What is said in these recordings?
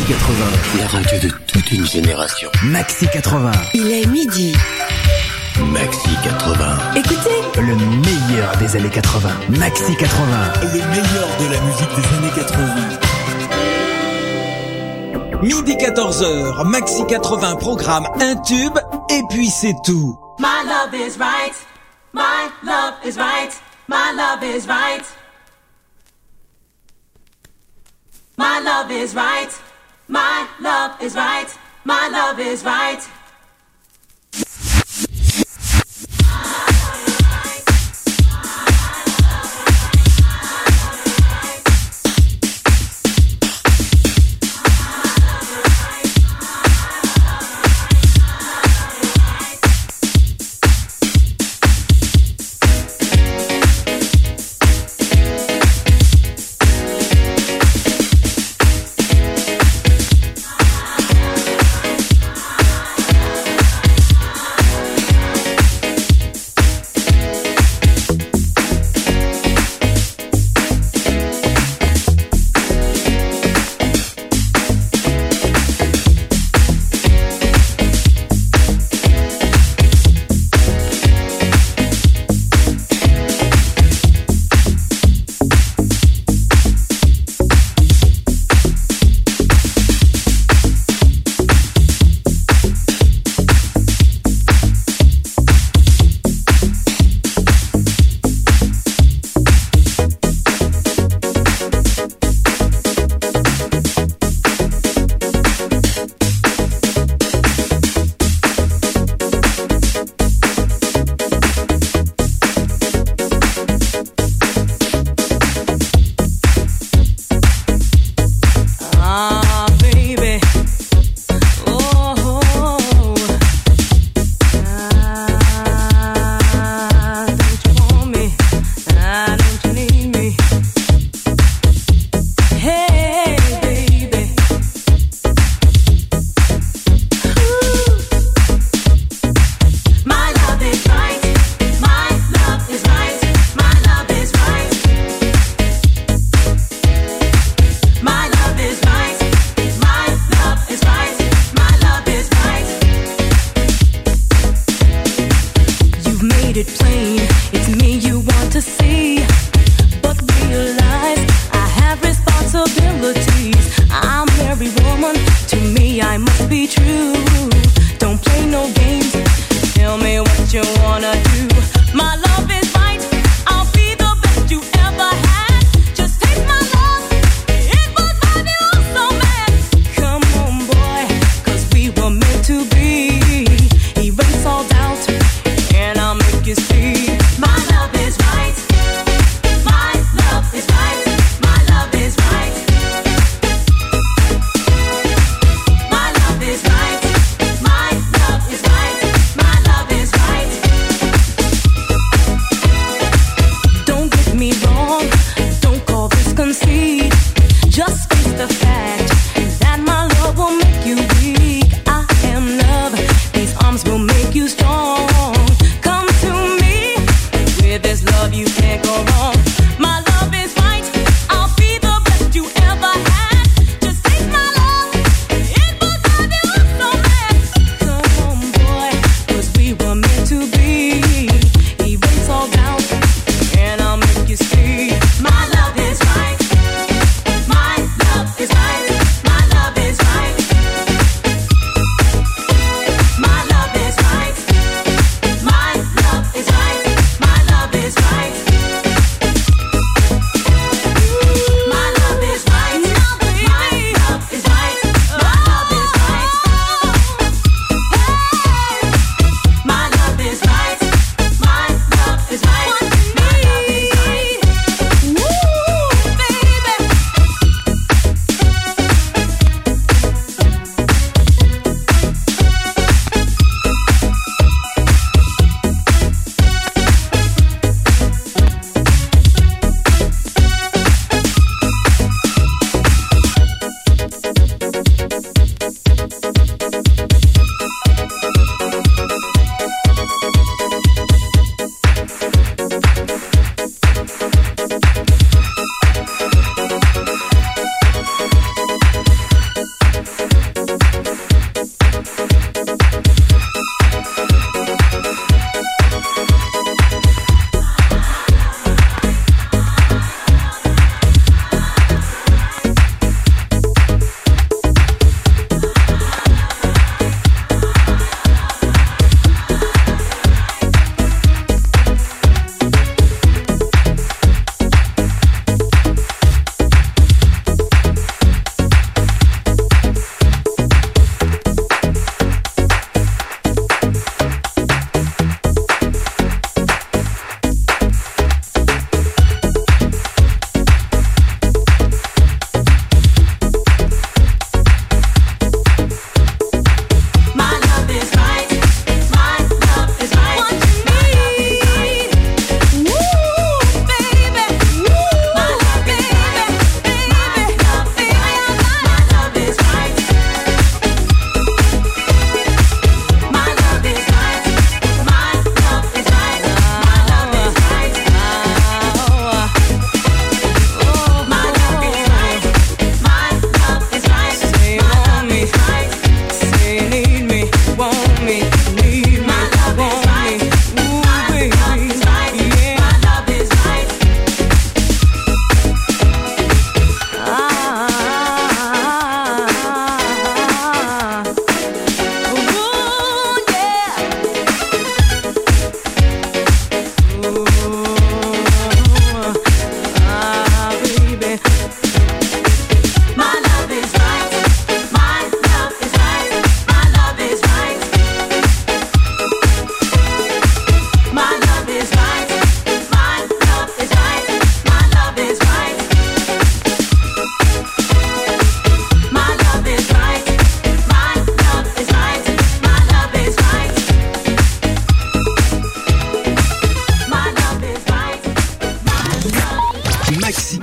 80. La radio de toute une génération. Maxi 80. Il est midi. Maxi 80. Écoutez, le meilleur des années 80. Maxi 80. Les meilleurs de la musique des années 80. Midi 14h, Maxi 80 programme un tube et puis c'est tout. My love is right. My love is right. My love is right. My love is right. My love is right. My love is right.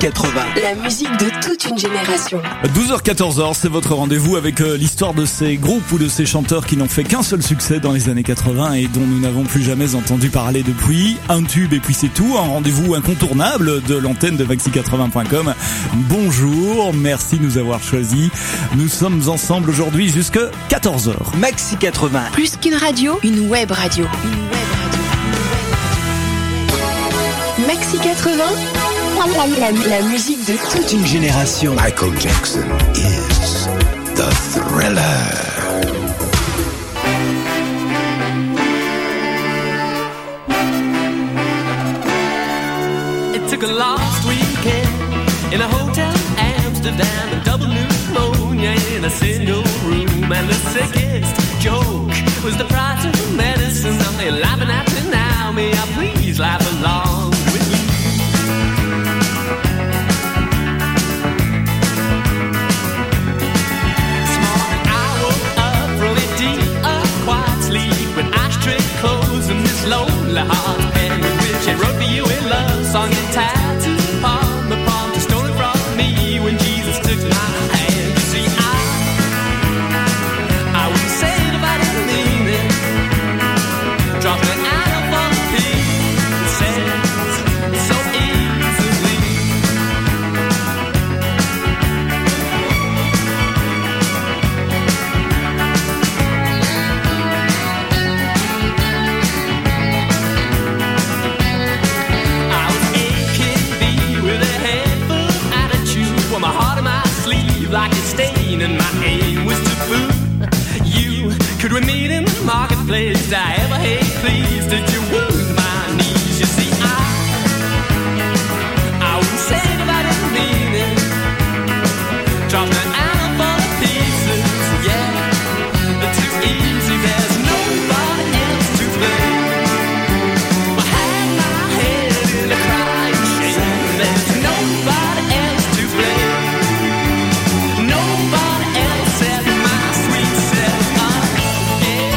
80. La musique de toute une génération. 12h-14h, c'est votre rendez-vous avec l'histoire de ces groupes ou de ces chanteurs qui n'ont fait qu'un seul succès dans les années 80 et dont nous n'avons plus jamais entendu parler depuis. Un tube et puis c'est tout, un rendez-vous incontournable de l'antenne de maxi80.com. Bonjour, merci de nous avoir choisis. Nous sommes ensemble aujourd'hui jusqu'à 14h. Maxi 80. Plus qu'une radio, une web radio. Maxi 80, la musique de toute une génération. Michael Jackson is the Thriller. It took a last weekend in a hotel in Amsterdam, a double pneumonia in a single room, and the sickest joke was the price of the medicine. Now they're laughing at me now, may I please laugh along with me? This morning I woke up from a deep, quiet sleep with ashtray clothes and this lonely heart pen, which I wrote for you in love song and tattoo upon the palm, the story from me when Jesus took my hand. You see, I wouldn't say it if I didn't mean it. Dropping it out of all the pieces so easily. I was AKB with a head full of attitude, with my heart in my sleeve like a stain, and my aim was to fool you. Could we meet in the marketplace? Did I ever hate, please? Did you wound my knees? You see, I wouldn't say it if I didn't mean it. Dropping an apple full of pieces, yeah, they're too easy. There's nobody else to blame. I had my head in a crying shame. There's nobody else to blame. Nobody else said my sweet self. Yeah.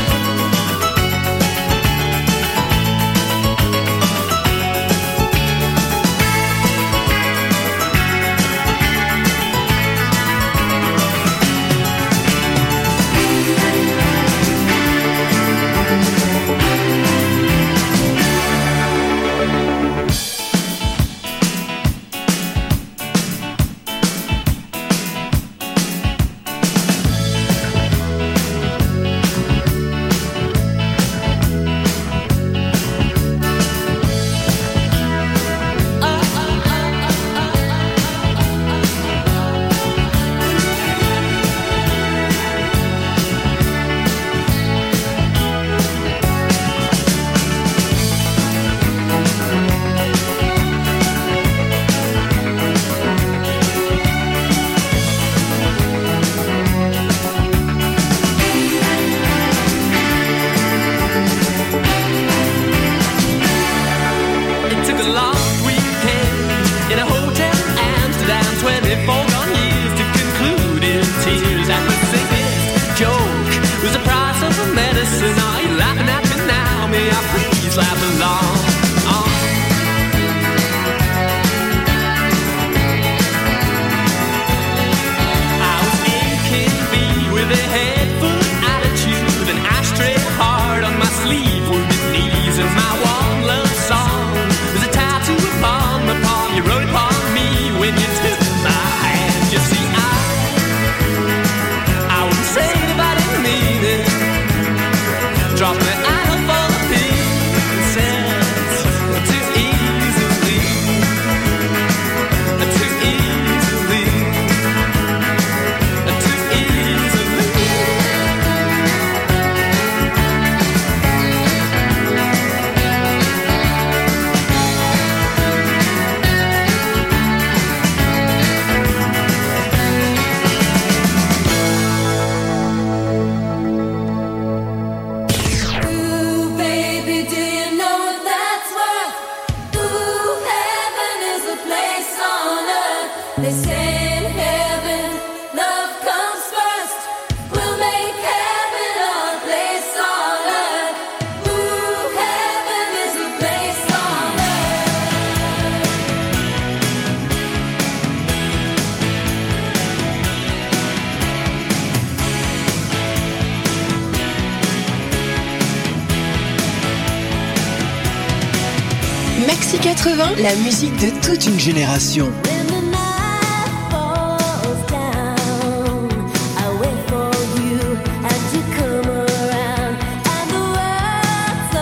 Maxi 80, la musique de toute une génération. When the night falls down, I wait for you and you come around, and the world's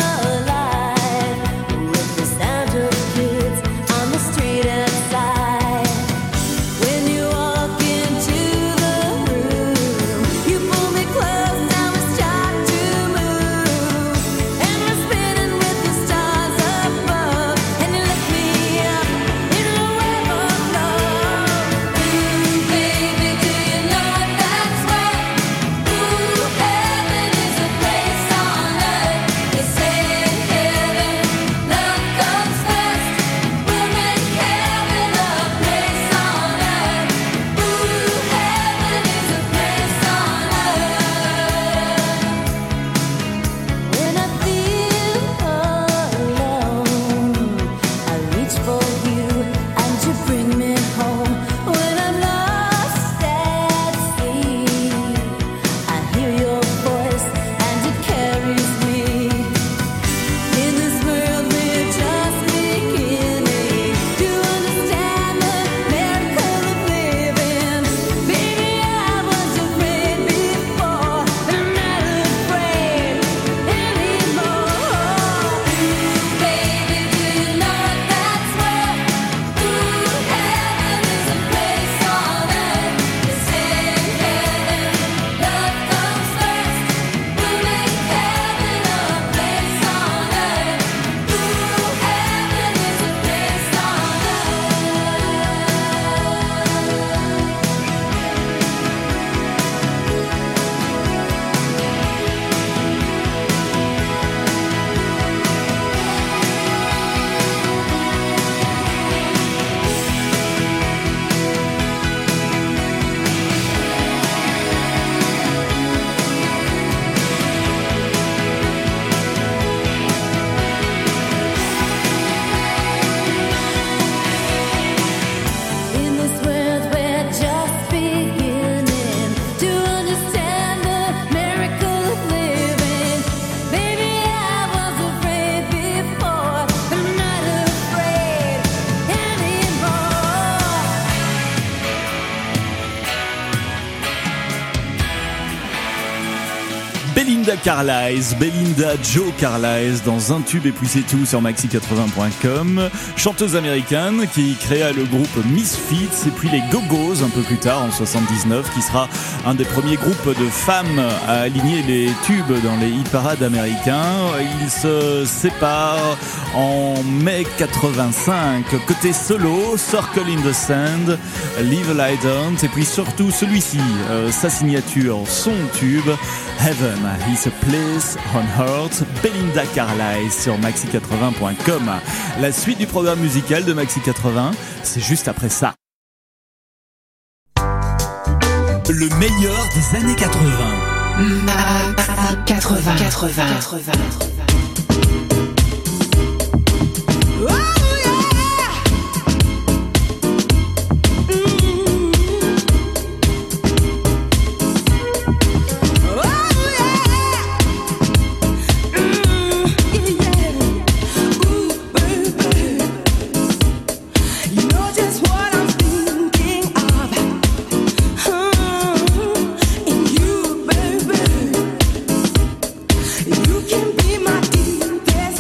alive with the sound of kids on the street outside. When you walk into the room, you pull me close, now we start to move, and we're spinning with the stars above, and you lift me up in a web of love. Ooh, baby, do you know what that's worth? Ooh, heaven is a place on earth. They say in heaven, love comes first. We'll make heaven a place on earth. Ooh, heaven is a place on earth. When I feel alone, I reach for you and you bring me home. When I'm lost at sea, I hear your voice and it carries me. In this world we're just beginning to understand the miracle of living. Baby, I was afraid before, but I'm not afraid anymore. Baby, do you know what that's worth? Ooh, heaven is a place on earth. They say in heaven, love comes first. We'll make heaven a place on earth. Ooh, heaven is a place on In this world we're just beginning to understand the miracle of living. Baby, I was afraid before, but I'm not afraid anymore. Belinda Carlisle, Belinda Joe Carlisle dans Un tube et puis c'est tout sur maxi80.com. Chanteuse américaine qui créa le groupe Misfits et puis les Go-Go's un peu plus tard en 79, qui sera un des premiers groupes de femmes à aligner les tubes dans les hit parades américains. Ils se séparent en mai 85. Côté solo, Circle in the Sand, Leave a Light On et puis surtout celui-ci, sa signature, son tube, Heaven is a Place on Earth, Belinda Carlisle sur maxi80.com. La suite du programme musical de Maxi 80, c'est juste après ça. Le meilleur des années 80. Maxi 80. You can be my deepest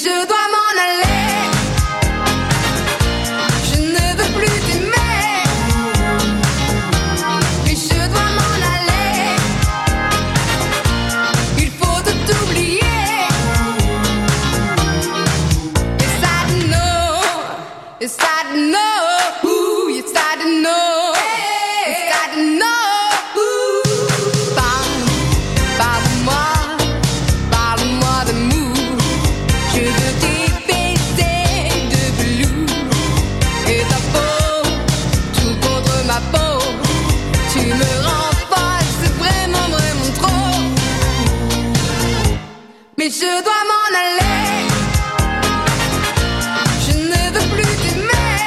je dois m'en aller. Je ne veux plus t'aimer. Mais je dois m'en aller. Il faut tout oublier. Yes, I know. Yes, I know. Ooh, yes, I know. Yes, I know. Parle-moi d'amour. Je veux tes baisers de velours et ta peau, tout contre ma peau. Tu me rends folle, c'est vraiment, vraiment trop. Mais je dois m'en aller. Je ne veux plus t'aimer.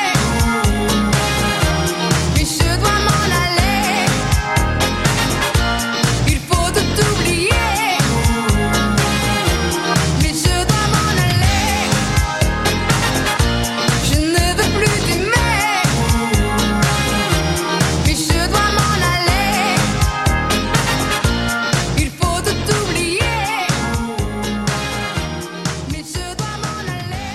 Mais je dois m'en aller. Il faut tout oublier. Mais je dois m'en aller. Je ne veux plus t'aimer. Mais je dois m'en aller. Il faut tout oublier. Mais je dois m'en aller.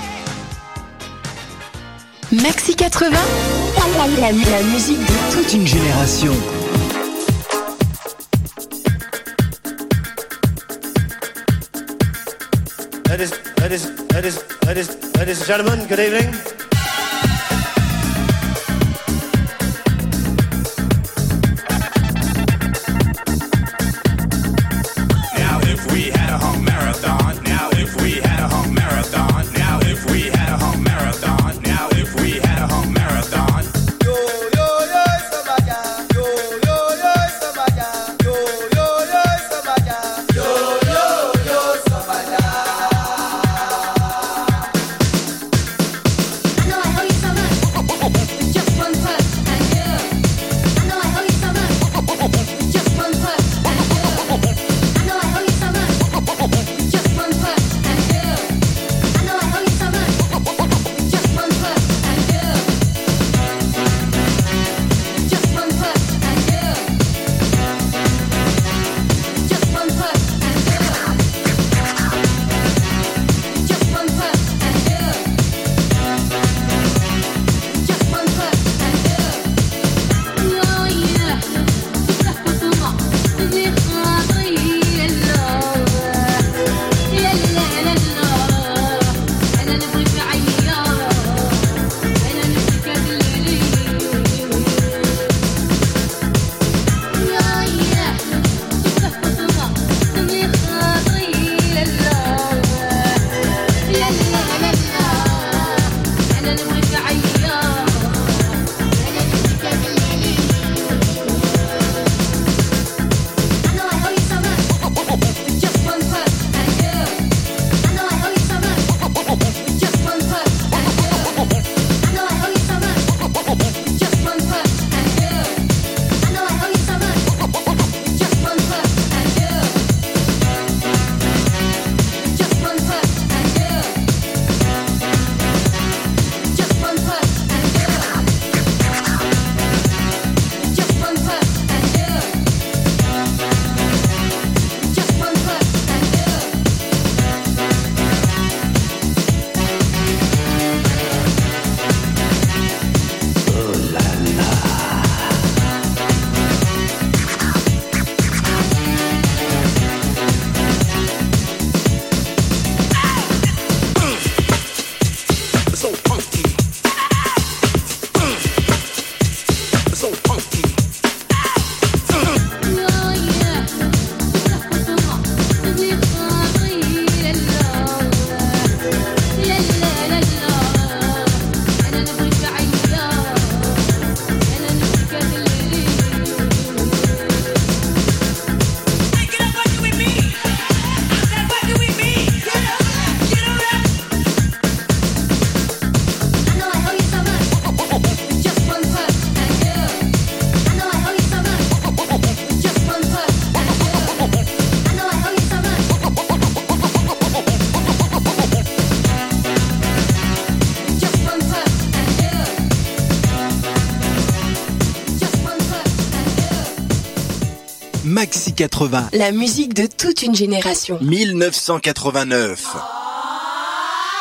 Maxi 80, la musique de toute une génération. Ladies and gentlemen, good evening. Now if we had a home marathon, now if we had a home marathon, now if we had a home marathon, now if we had a home marathon. Yo yo yo sabaga, yo yo yo sabaga, yo yo yo sabaga, yo yo yo sabaga. I know I owe you so much. With just one touch and you. I know I owe you so much. With just one touch and you. I know I owe you so much. With just one touch and you. I know I owe you so much. With just one touch and you. Just one touch and you. Just one touch and you. Just one touch and you. Just one touch and you. Oh yeah, تخبطوا في خاطري لا لا لا لا أنا نبغيك عيار أنا نبغيك بالليل يا تخبطوا في خاطري لا لا لا لا أنا نبغيك عيار أنا نبغيك بالليل I know I owe you so much. With just one touch and you. I know I owe you so much. With just one touch and you. I know I owe you so much. With just one touch and you. I know I owe you so much. With just one touch and you. Just one touch and you. Just one touch and you. Just one touch and you. Just one touch and you. So funky. So funky. Oh yeah, تخبطوا في خاطري لا لا لا لا أنا نبغيك عيار أنا نبغيك بالليل. Get up, what do we mean? I said, what do we mean? Get up, get up. I know I owe you so much. With just one touch and you. I know I owe you so much. With just one touch and you. I know I owe you so much. With just one touch and you. Just one touch and you. Maxi 80, la musique de toute une génération. 1989.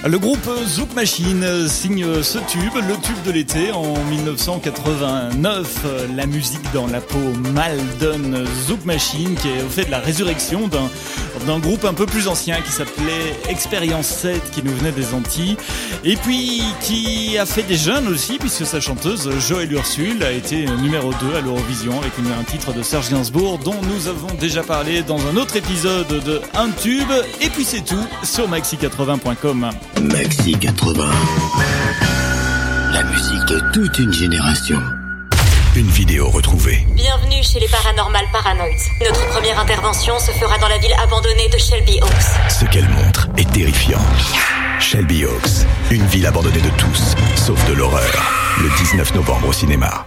Le groupe Zouk Machine signe ce tube, le tube de l'été en 1989. La musique dans la peau mal donne Zouk Machine, qui est au fait de la résurrection d'un groupe un peu plus ancien qui s'appelait Expérience 7, qui nous venait des Antilles, et puis qui a fait des jeunes aussi, puisque sa chanteuse Joëlle Ursule a été numéro 2 à l'Eurovision avec un titre de Serge Gainsbourg dont nous avons déjà parlé dans un autre épisode de Un Tube. Et puis c'est tout sur maxi80.com. Maxi 80. La musique de toute une génération. Une vidéo retrouvée. Bienvenue chez les Paranormal Paranoids. Notre première intervention se fera dans la ville abandonnée de Shelby Oaks. Ce qu'elle montre est terrifiant. Shelby Oaks, une ville abandonnée de tous, sauf de l'horreur. Le 19 novembre au cinéma.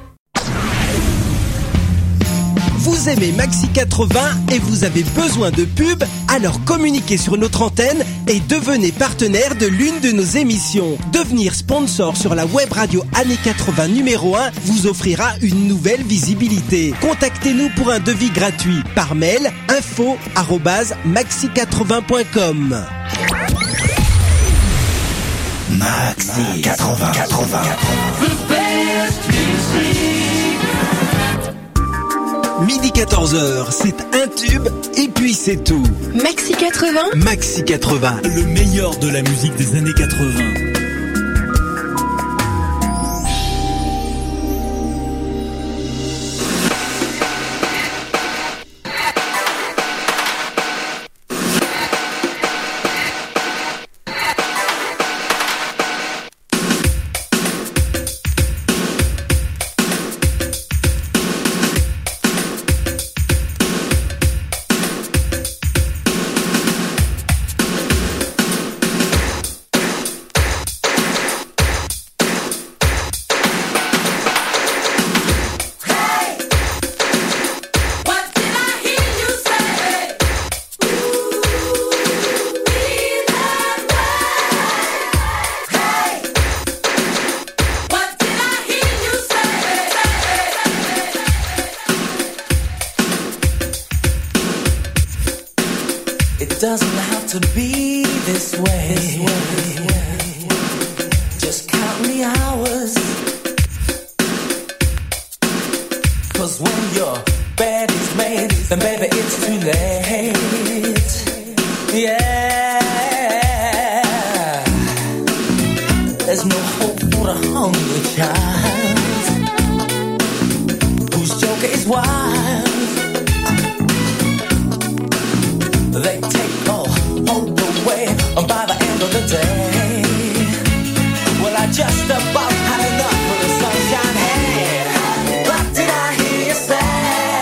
Vous aimez Maxi 80 et vous avez besoin de pub? Alors communiquez sur notre antenne et devenez partenaire de l'une de nos émissions. Devenir sponsor sur la web radio années 80 numéro 1 vous offrira une nouvelle visibilité. Contactez-nous pour un devis gratuit par mail info@maxi80.com. Maxi 80. Midi 14h, c'est un tube et puis c'est tout. Maxi 80. Maxi 80. Le meilleur de la musique des années 80. Doesn't have to be this way. Just count the hours. 'Cause when your bed is made, then baby it's too late. Yeah. There's no hope for a hungry child whose joke is wild. They take all hope away by the end of the day. Well, I just about had enough of the sunshine. Hey, what did I hear you say?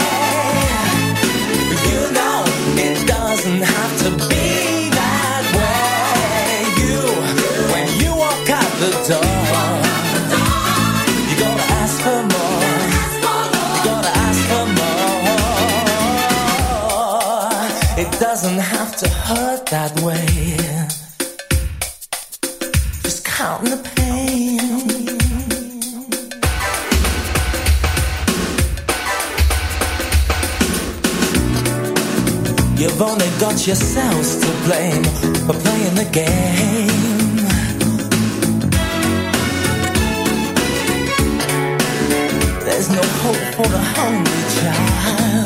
You know, it doesn't have to be that way. When you walk out the door, you gotta ask for more. You gotta ask for more. It doesn't have to hurt that way. Just count the pain. You've only got yourselves to blame for playing the game. There's no hope for the hungry child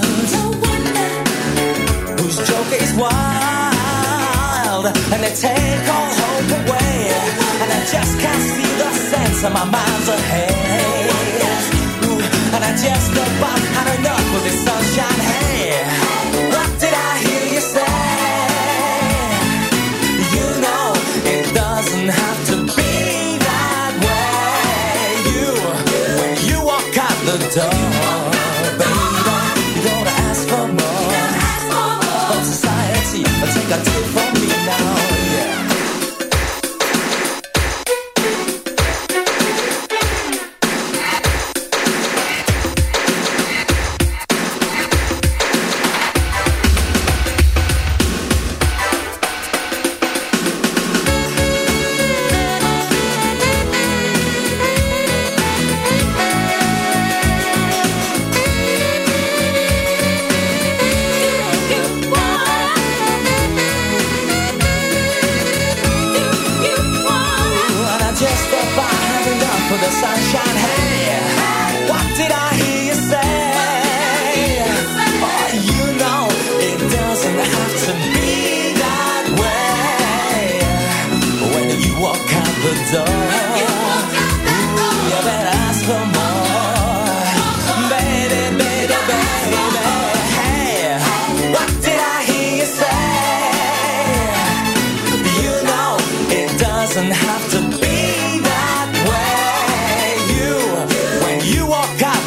whose joke is wild, and they take all hope away, and I just can't see the sense of my mind's ahead. Ooh, and I just about had enough of this sunshine. Hey, what did I hear you say? You know it doesn't have to be that way. When you walk out the door, baby, you gotta ask for more. Society, take a tip from me now, yeah.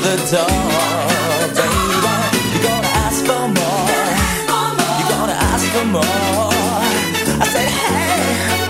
the door, baby. You're gonna ask for more. You're gonna ask for more. I said, hey,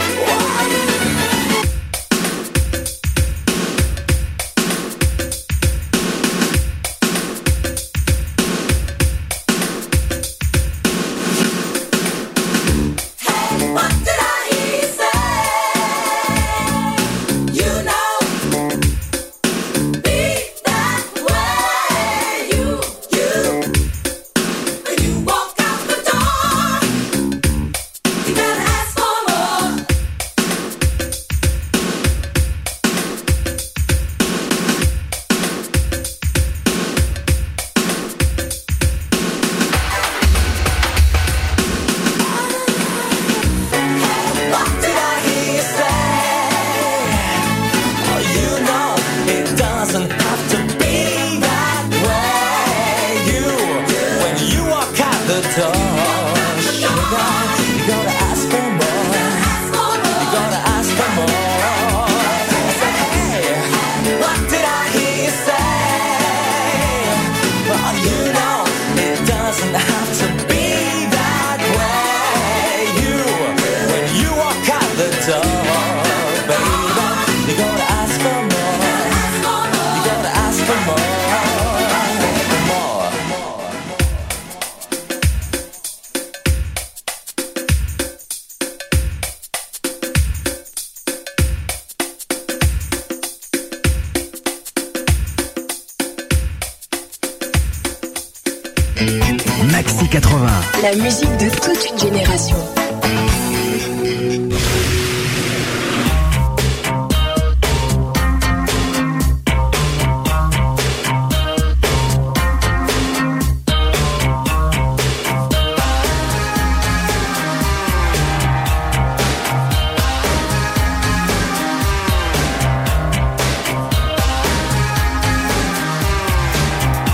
Maxi 80. La musique de toute une génération.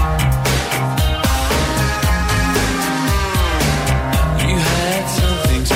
you had something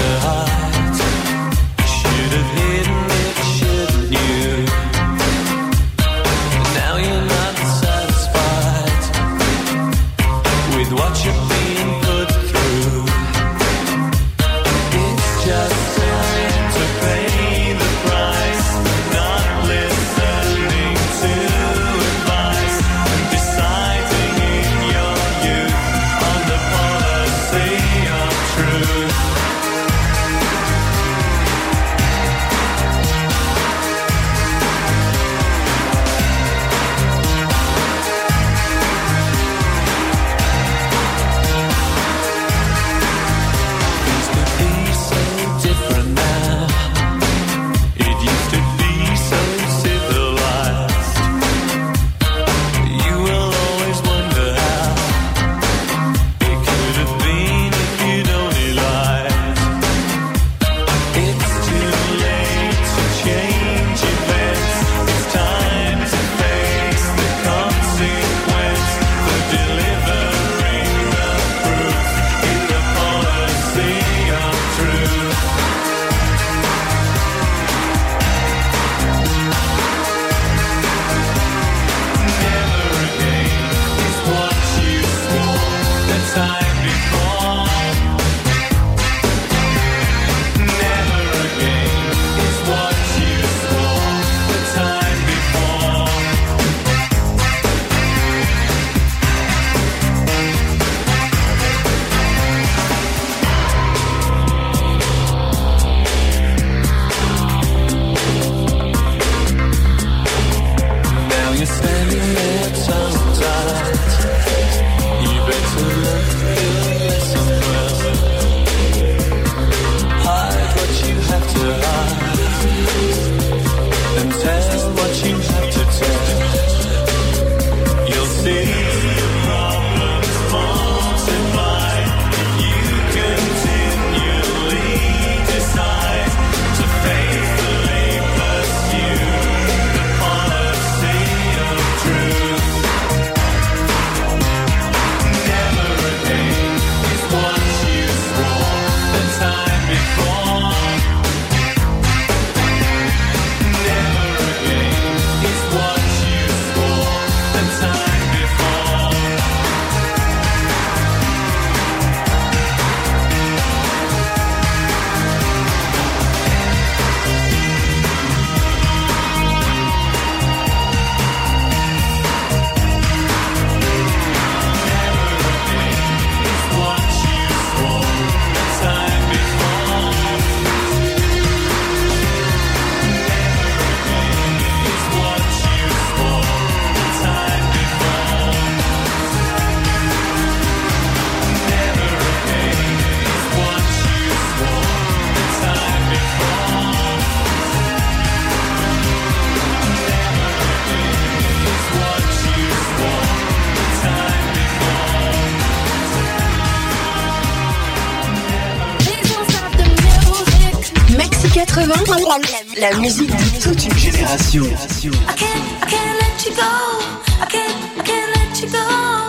80, la musique de toute une génération. I can't let you go. I can't let you go.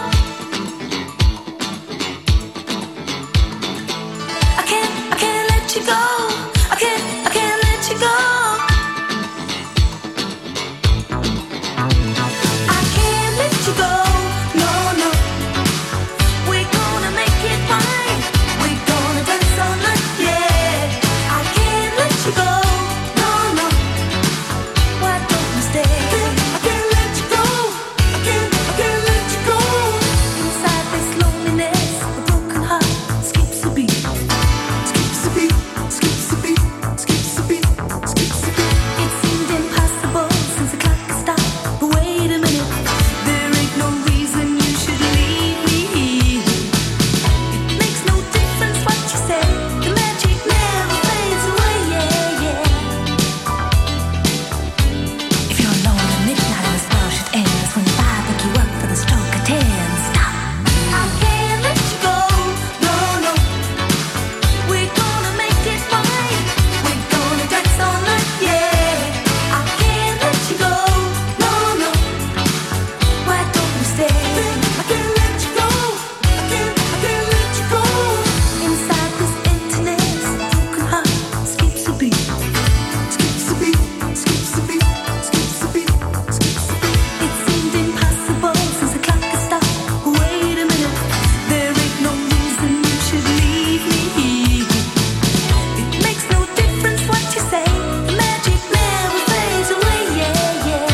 I can't let you go. I can't let you go. I can't let you go. No, no. We're gonna make it right. We're gonna dance all night, yeah. I can't let you go. No, no. Why don't we stay? I can't let you go. I can't let you go. Inside this loneliness, a broken heart skips a beat. Skips a beat. Skips a beat. Skips a beat. Skips a beat. It seemed impossible since the clock has stopped. But wait a minute, there ain't no reason you should leave me. It makes no difference what you say. The magic never fades away, yeah, yeah. If you're alone at midnight and the spell should end, that's when the vibe pick you up for the stroke of 10. Stop. I can't let you go. No, no. We're gonna make it right. We're gonna dance all night, yeah. I can't let you go. No, no. Why don't we stay? I can't let you go. I can't let you go. Inside this emptiness, broken heart skips a beat. Skips a beat. Skips a beat. Skips a beat. Skips a beat. It seemed impossible since the clock has stopped. Wait a minute, there ain't no reason you should leave me. It makes no difference what you say. The magic never fades away, yeah, yeah.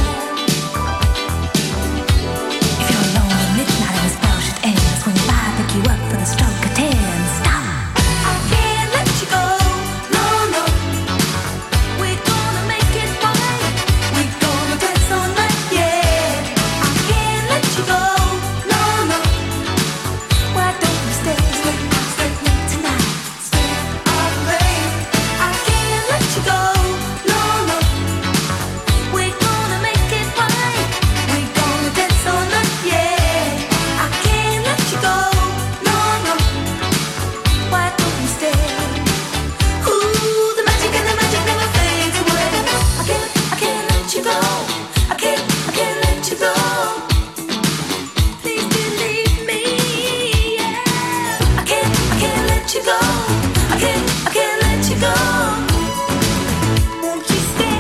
If you're alone at midnight and the spell should end, that's when your vibe pick you up for the stroke of 10. Stop. I can't let you go. No, no. We're gonna make it right. We're gonna dance all night, yeah. I can't let you go. No, no. Why don't we stay late tonight? Stay up late. I can't let you go. No, no. We're gonna make it right. We're gonna dance all night, yeah. I can't let you go. No, no. Why don't we stay? Ooh, the magic never fades away. I can't let you go. I can't let you go. Please believe me, yeah. I can't let you go. I can't let you go. Won't you stay?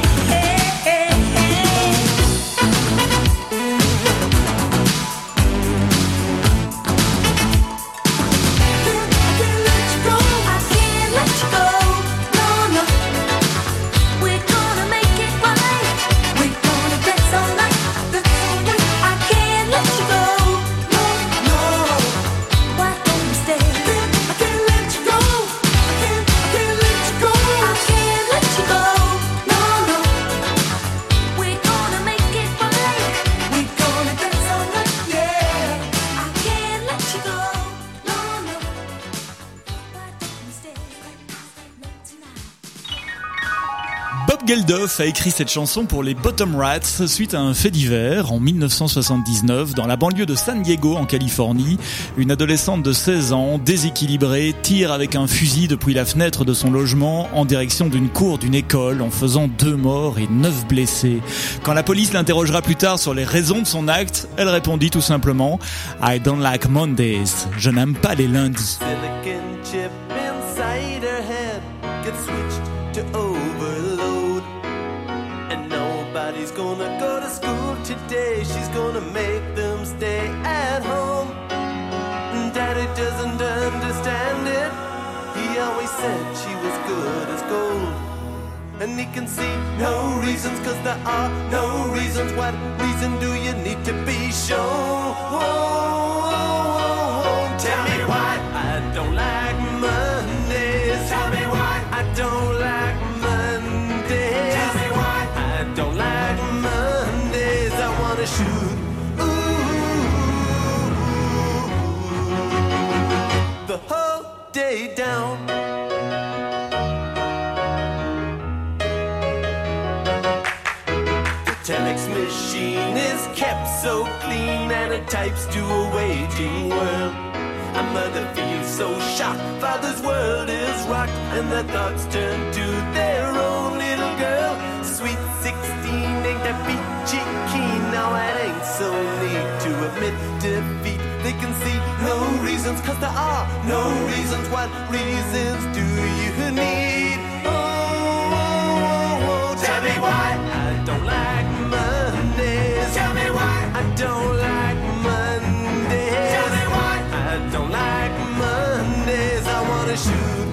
I can't let you go. No, no. We're gonna make it right. We're gonna dance all night. I can't let you go. No, no. Why don't we stay? I can't let you go. I can't let you go. I can't let you go. No, no. We're gonna make it right. We're gonna dance all night, yeah. I can't let you go. No, no. Why don't we stay tonight? Bob Geldof a écrit cette chanson pour les Bottom Rats suite à un fait divers en 1979 dans la banlieue de San Diego en Californie. Une adolescente de 16 ans, déséquilibrée, tire avec un fusil depuis la fenêtre de son logement en direction d'une cour d'une école en faisant 2 morts et 9 blessés. Quand la police l'interrogera plus tard sur les raisons de son acte, elle répondit tout simplement « I don't like Mondays ». Je n'aime pas les lundis. Silicon chip inside her head gets switched to overload. And nobody's gonna go to school today. She's gonna make them stay at home. Daddy doesn't understand it. He always said she was good as gold. And he can see no reasons, 'cause there are no reasons. What reason do you need to be shown? Tell me why I don't like Mondays. Tell me why I don't like Mondays. Tell me why I don't like Mondays. I wanna shoot the whole day down. The telex machine is kept so clean and it types to a waiting world. A mother feels so shocked, father's world is rocked and their thoughts turn to their own. 16 ain't that peachy keen. Now it ain't so neat to admit defeat. They can see no reasons, cause there are no reasons. What reasons do you need? Oh, tell me why I don't like Mondays. Tell me why I don't like Mondays. Tell me why I don't like Mondays. I wanna shoot.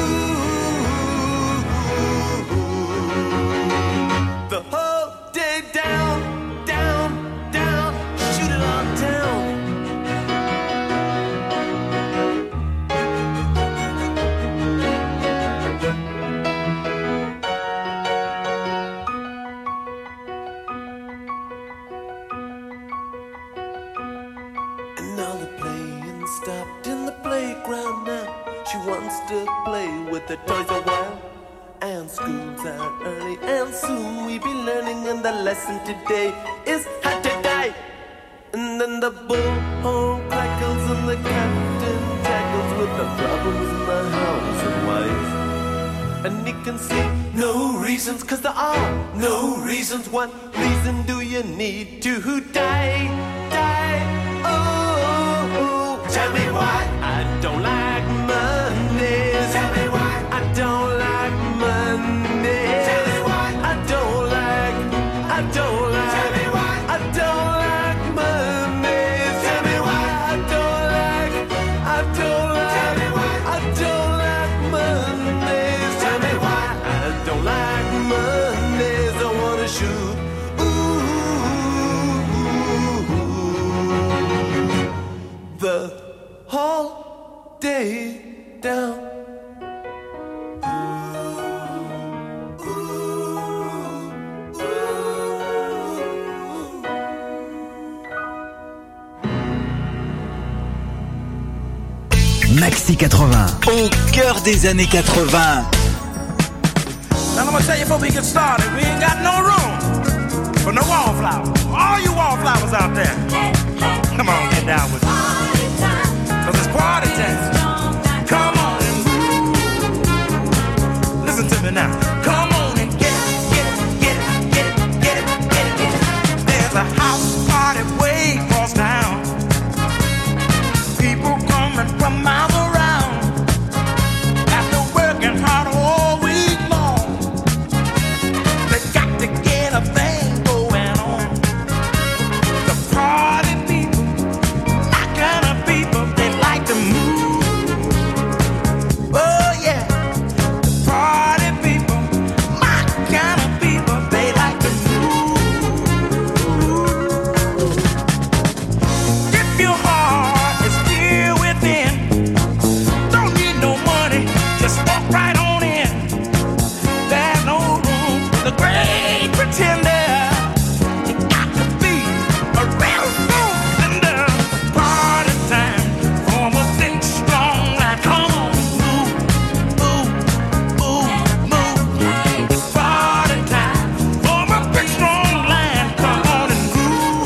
The whole day down, down, down, shoot it all down. And now the playing stopped in the playground now. She wants to play with the toys a while. And school's out early, and soon we be learning. And the lesson today is how to die. And then the bullhorn crackles and the captain tackles with the problems in the house and wife. And he can see no reasons, cause there are no reasons. What reason do you need to die? Die, oh, tell me why I don't like Mondays. Tell me why I don't like Mondays. Tell me why I don't like, I don't like. Tell me why I don't like Mondays. Tell me why I don't like, I don't like. Tell me why I don't like Mondays. Tell me why I don't like Mondays. I wanna shoot. The whole day down. Maxi 80, au cœur des années 80. Now I'm gonna tell you before we get started, we ain't got no room for no wallflowers. All you wallflowers out there, come on, get down with me. Cause it's party time. Come on and move. Listen to me now. Come on and get it, get it, get it, get it, get it, get it, get it. There's a house party way across town. People coming from miles around. After working hard all week long, they got to get a thing going on. The party people, my kind of people, they like to move. Oh yeah, the party people, my kind of people, they like to move. If your heart is still within, don't need no money, just walk right on in. There's no room for the great pretender. You got to be a real soul sender. Party time, form a big strong line. Come on, move, move, move, move. It's party time, form a big strong line. Come on and groove.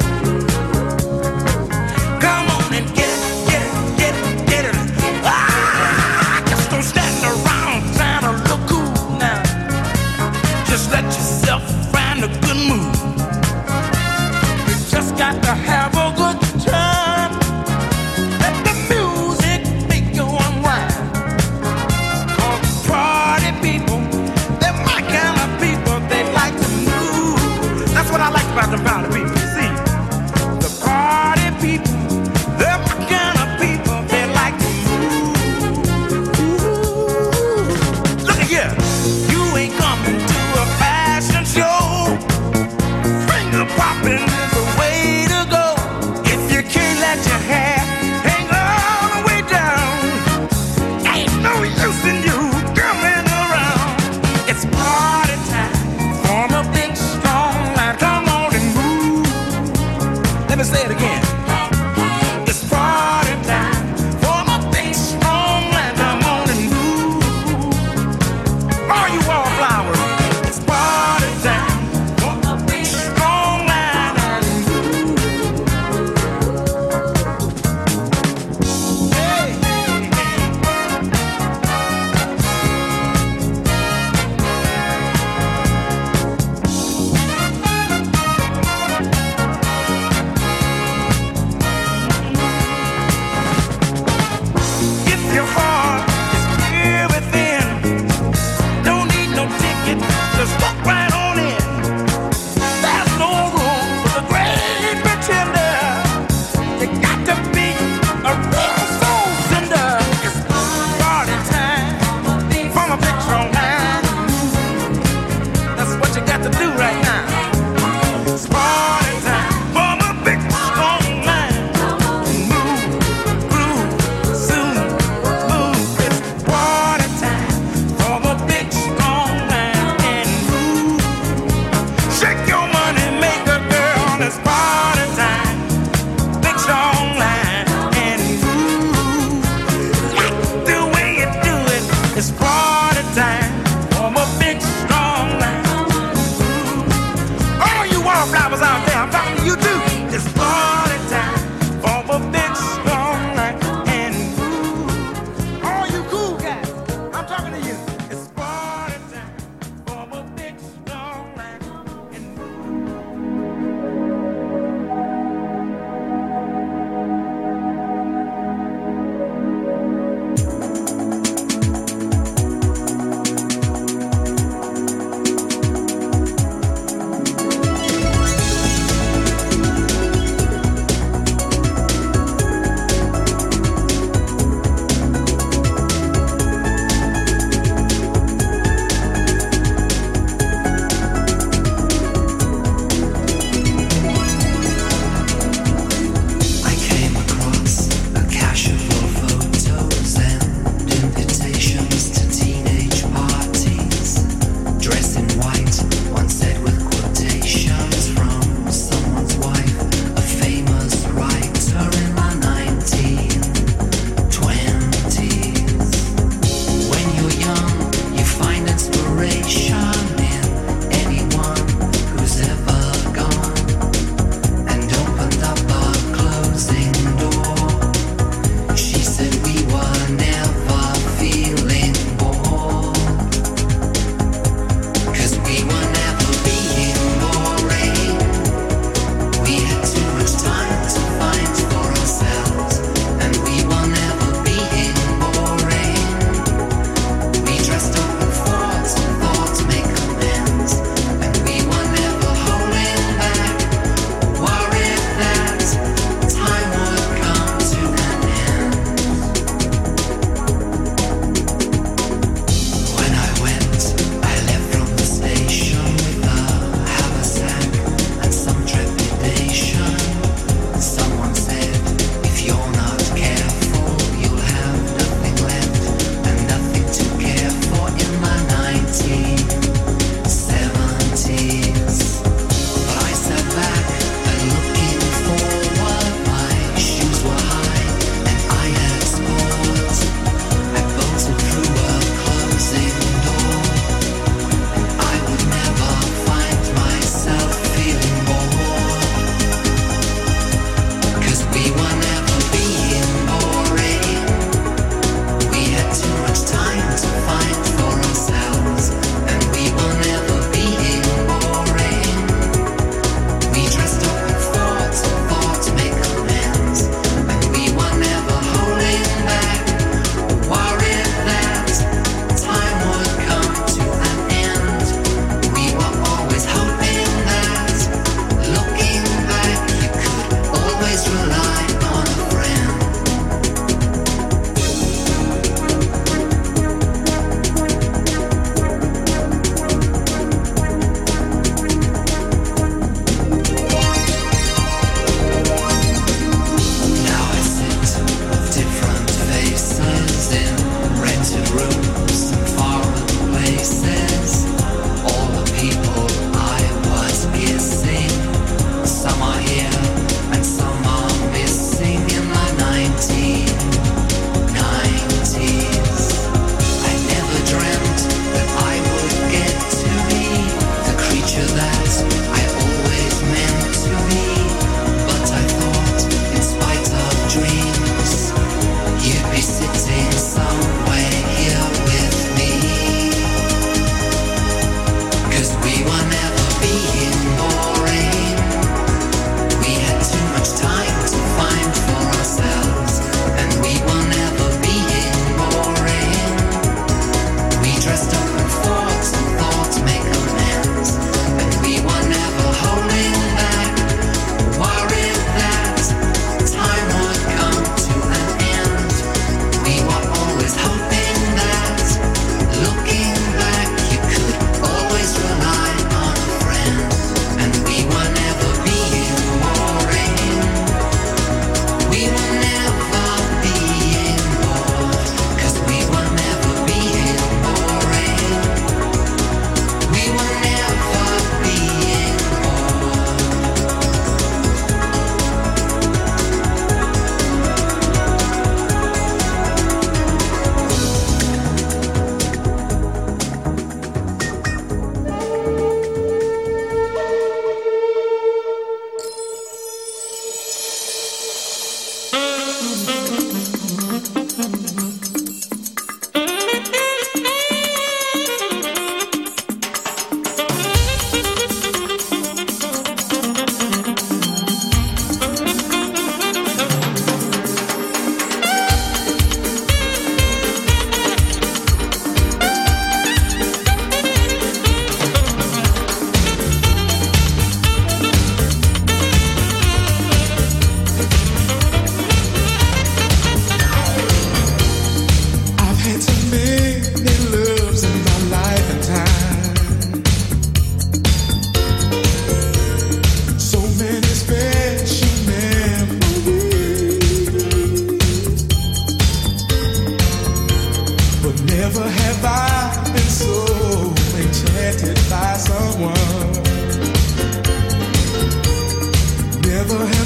Come on and get it, get it, get it, get it. Ah, just don't stand around trying to look cool now. Just let yourself find a good mood. You just got to have a good time. Let the music make you unwind. All the party people, they're my kind of people. They like to move. That's what I like about the party people. See, the party people, they're my kind of people. They like to move. Look at here, you ain't coming to a fashion show. Finger popping is the way to go. If you can't let your hair hang all the way down, ain't no use in you coming around. It's party time, form a big strong line. Come on and move. Let me say it again. It's party time, form a big strong line. Come on and move. All you wallflowers, it's party time, form a big strong line and move. Hey, hey, hey.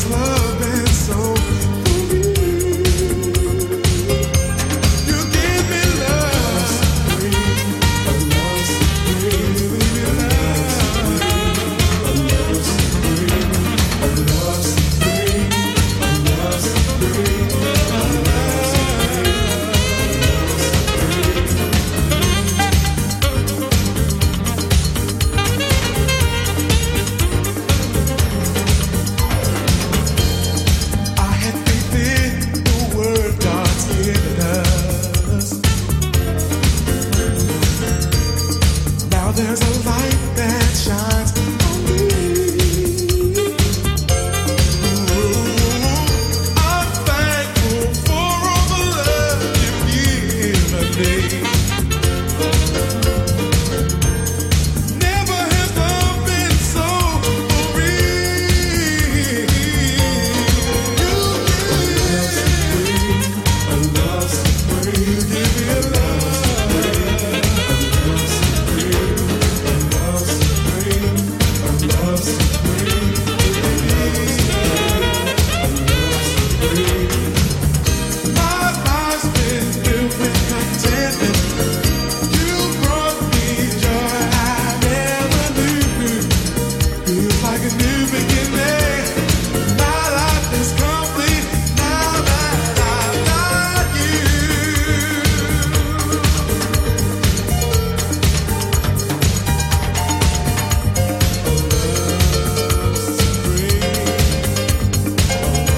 love.